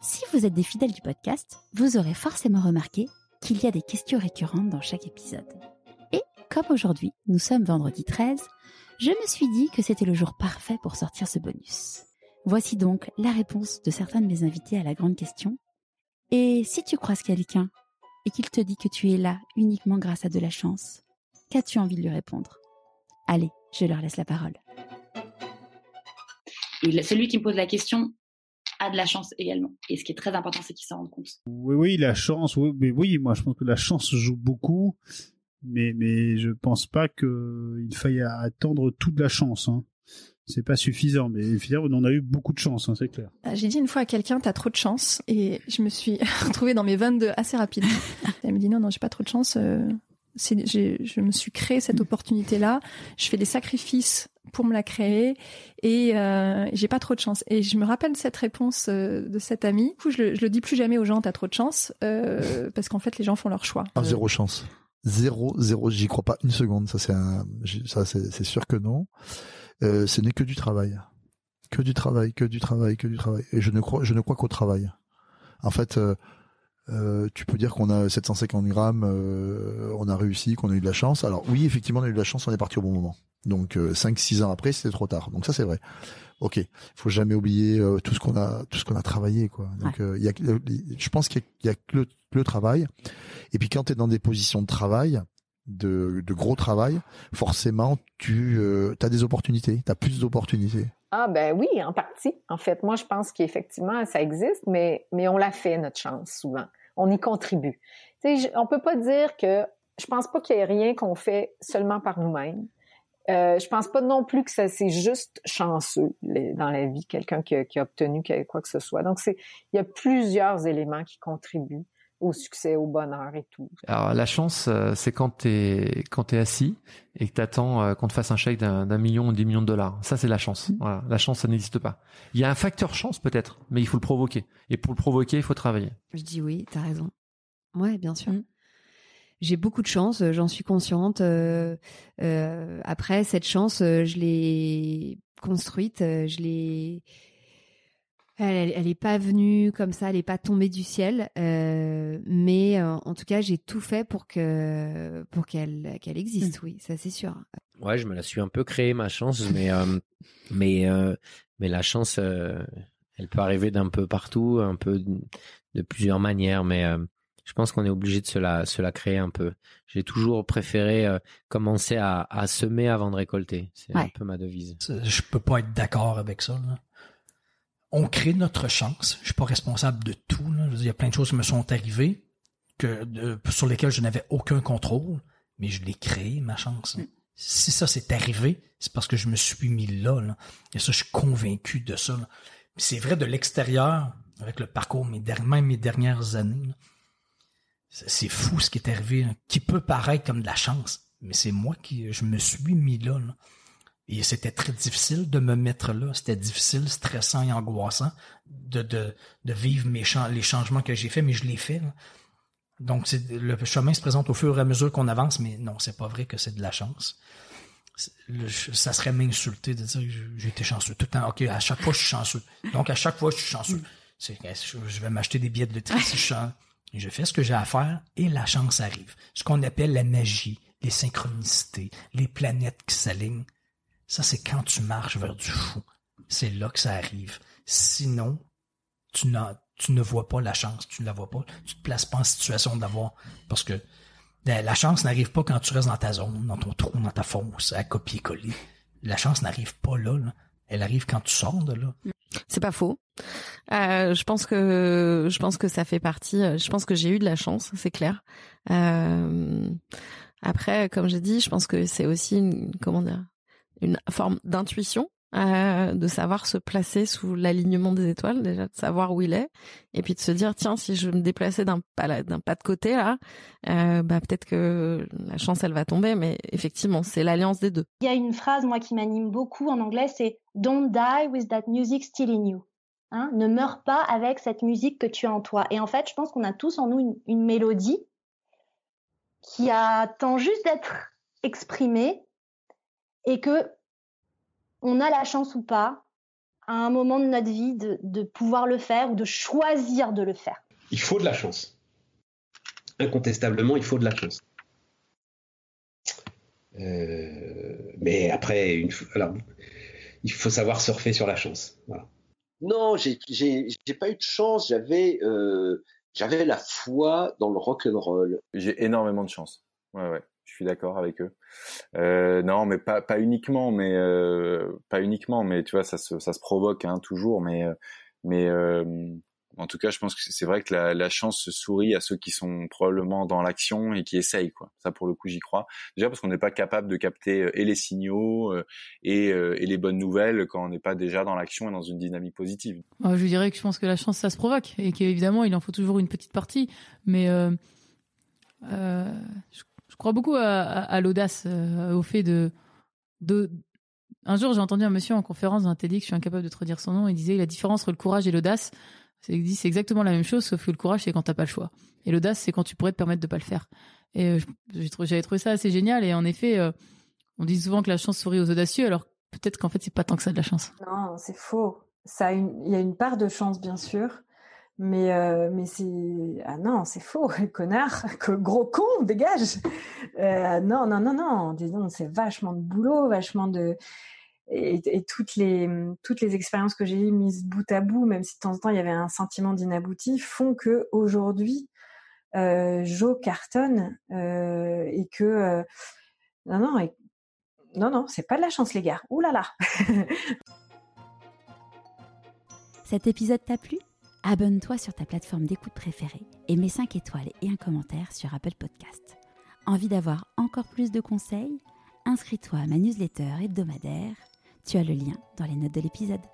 Si vous êtes des fidèles du podcast, vous aurez forcément remarqué qu'il y a des questions récurrentes dans chaque épisode. Et comme aujourd'hui, nous sommes vendredi 13, je me suis dit que c'était le jour parfait pour sortir ce bonus. Voici donc la réponse de certains de mes invités à la grande question. Et si tu croises quelqu'un et qu'il te dit que tu es là uniquement grâce à de la chance, qu'as-tu envie de lui répondre ? Allez, je leur laisse la parole. Et celui qui me pose la question a de la chance également. Et ce qui est très important, c'est qu'il s'en rende compte. Oui, la chance. Oui, moi je pense que la chance joue beaucoup, mais je pense pas qu'il faille attendre toute la chance. Hein. C'est pas suffisant, mais évidemment, on a eu beaucoup de chance, hein, c'est clair. J'ai dit une fois à quelqu'un, t'as trop de chance, et je me suis retrouvée dans mes 22 assez rapidement. Elle me dit non, j'ai pas trop de chance. Je me suis créé cette opportunité-là. Je fais des sacrifices pour me la créer et j'ai pas trop de chance. Et je me rappelle cette réponse de cette amie. Du coup, je le dis plus jamais aux gens, t'as trop de chance, parce qu'en fait, les gens font leur choix. Zéro chance. Zéro, j'y crois pas une seconde. Ça, c'est sûr que non. Ce n'est que du travail. Que du travail. Et je ne crois qu'au travail. En fait, tu peux dire qu'on a 750 grammes, on a réussi, qu'on a eu de la chance. Alors oui, effectivement, on a eu de la chance, on est parti au bon moment. Donc 5-6 ans après, c'était trop tard. Donc ça, c'est vrai. Ok, faut jamais oublier tout ce qu'on a travaillé, quoi. Donc je pense qu'il y a que le travail. Et puis quand tu es dans des positions de travail, de gros travail, forcément, tu as des opportunités, tu as plus d'opportunités. Ah ben oui, en partie. En fait, moi, je pense qu'effectivement, ça existe, mais on l'a fait, notre chance, souvent. On y contribue. Tu sais, on peut pas dire que... Je pense pas qu'il y ait rien qu'on fait seulement par nous-mêmes. Je pense pas non plus que c'est juste chanceux dans la vie, quelqu'un qui a obtenu quoi que ce soit. Donc, il y a plusieurs éléments qui contribuent au succès, au bonheur et tout. Alors la chance, c'est quand t'es assis et que t'attends qu'on te fasse un chèque d'un million ou 10 millions de dollars. Ça, c'est la chance. Voilà. La chance, ça n'existe pas. Il y a un facteur chance peut-être, mais il faut le provoquer. Et pour le provoquer, il faut travailler. Je dis oui, t'as raison. Ouais, bien sûr. J'ai beaucoup de chance, j'en suis consciente. Après, cette chance, je l'ai construite, Elle est pas venue comme ça, elle est pas tombée du ciel, mais en tout cas j'ai tout fait pour qu'elle existe, oui, ça c'est sûr. Ouais, je me la suis un peu créée ma chance, mais la chance, elle peut arriver d'un peu partout, un peu de plusieurs manières, mais je pense qu'on est obligé de se la créer un peu. J'ai toujours préféré commencer à semer avant de récolter. C'est un peu ma devise. Je peux pas être d'accord avec ça, là. On crée notre chance. Je suis pas responsable de tout, là. Je veux dire, il y a plein de choses qui me sont arrivées sur lesquelles je n'avais aucun contrôle, mais je l'ai créé, ma chance. Si ça s'est arrivé, c'est parce que je me suis mis là. Et ça, je suis convaincu de ça, là. C'est vrai de l'extérieur, avec le parcours, même mes dernières années, là. C'est fou ce qui est arrivé, là, qui peut paraître comme de la chance, mais c'est moi je me suis mis là. Et c'était très difficile de me mettre là. C'était difficile, stressant et angoissant de vivre les changements que j'ai faits, mais je l'ai fait, là. Donc, le chemin se présente au fur et à mesure qu'on avance, mais non, c'est pas vrai que c'est de la chance. Ça serait m'insulter de dire que j'ai été chanceux tout le temps. OK, à chaque fois, je suis chanceux. Donc, à chaque fois, je suis chanceux. Je vais m'acheter des billets de loterie si je suis chanceux. Je fais ce que j'ai à faire et la chance arrive. Ce qu'on appelle la magie, les synchronicités, les planètes qui s'alignent. Ça, c'est quand tu marches vers du fou. C'est là que ça arrive. Sinon, tu ne vois pas la chance, tu ne la vois pas. Tu te places pas en situation d'avoir. Parce que la chance n'arrive pas quand tu restes dans ta zone, dans ton trou, dans ta fosse, à copier-coller. La chance n'arrive pas là. Elle arrive quand tu sors de là. C'est pas faux. Je pense que ça fait partie. Je pense que j'ai eu de la chance, c'est clair. Après, comme j'ai dit, je pense que c'est aussi une forme d'intuition, de savoir se placer sous l'alignement des étoiles, déjà de savoir où il est, et puis de se dire tiens, si je me déplaçais d'un pas de côté là, peut-être que la chance elle va tomber, mais effectivement c'est l'alliance des deux. Il y a une phrase moi qui m'anime beaucoup en anglais, c'est Don't die with that music still in you. Hein, ne meurs pas avec cette musique que tu as en toi. Et en fait, je pense qu'on a tous en nous une mélodie qui attend juste d'être exprimée et que on a la chance ou pas, à un moment de notre vie de pouvoir le faire ou de choisir de le faire. Il faut de la chance. Incontestablement, il faut de la chance. Mais après, il faut savoir surfer sur la chance. Voilà. Non, j'ai pas eu de chance. J'avais la foi dans le rock'n'roll. J'ai énormément de chance. Ouais, je suis d'accord avec eux. Non, mais pas uniquement, mais tu vois, ça se provoque toujours. Mais en tout cas, je pense que c'est vrai que la chance se sourit à ceux qui sont probablement dans l'action et qui essayent, quoi. Ça, pour le coup, j'y crois. Déjà parce qu'on n'est pas capable de capter et les signaux et les bonnes nouvelles quand on n'est pas déjà dans l'action et dans une dynamique positive. Je dirais que je pense que la chance, ça se provoque et qu'évidemment, il en faut toujours une petite partie. Mais je crois beaucoup à l'audace, au fait de... Un jour, j'ai entendu un monsieur en conférence dans un TEDx, je suis incapable de te redire son nom, il disait la différence entre le courage et l'audace, c'est exactement la même chose, sauf que le courage, c'est quand t'as pas le choix. Et l'audace, c'est quand tu pourrais te permettre de pas le faire. Et j'avais trouvé ça assez génial. Et en effet, on dit souvent que la chance sourit aux audacieux, alors peut-être qu'en fait, c'est pas tant que ça de la chance. Non, c'est faux. Il y a une part de chance, bien sûr. Mais c'est... Ah non, c'est faux, connard. Gros con, dégage. Non. Dis donc, c'est vachement de boulot, vachement de... Et toutes les expériences que j'ai eues mises bout à bout, même si de temps en temps il y avait un sentiment d'inabouti, font que aujourd'hui Jo cartonne et que non, c'est pas de la chance les gars. Ouh là là. Cet épisode t'a plu ? Abonne-toi sur ta plateforme d'écoute préférée et mets 5 étoiles et un commentaire sur Apple Podcast. Envie d'avoir encore plus de conseils ? Inscris-toi à ma newsletter hebdomadaire. Tu as le lien dans les notes de l'épisode.